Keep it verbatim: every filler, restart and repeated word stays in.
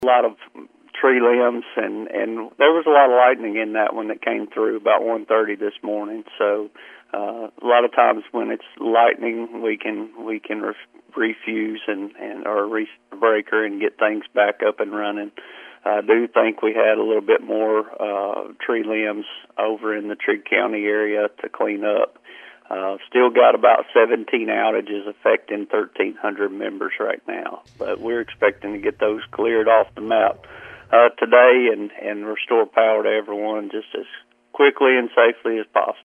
a lot of tree limbs, and, and there was a lot of lightning in that one that came through about one thirty this morning. So uh, a lot of times when it's lightning, we can we can re- refuse and, and or reset the breaker and get things back up and running. I do think we had a little bit more uh, tree limbs over in the Trigg County area to clean up. Uh, still got about seventeen outages affecting thirteen hundred members right now, but we're expecting to get those cleared off the map uh, today and, and restore power to everyone just as quickly and safely as possible.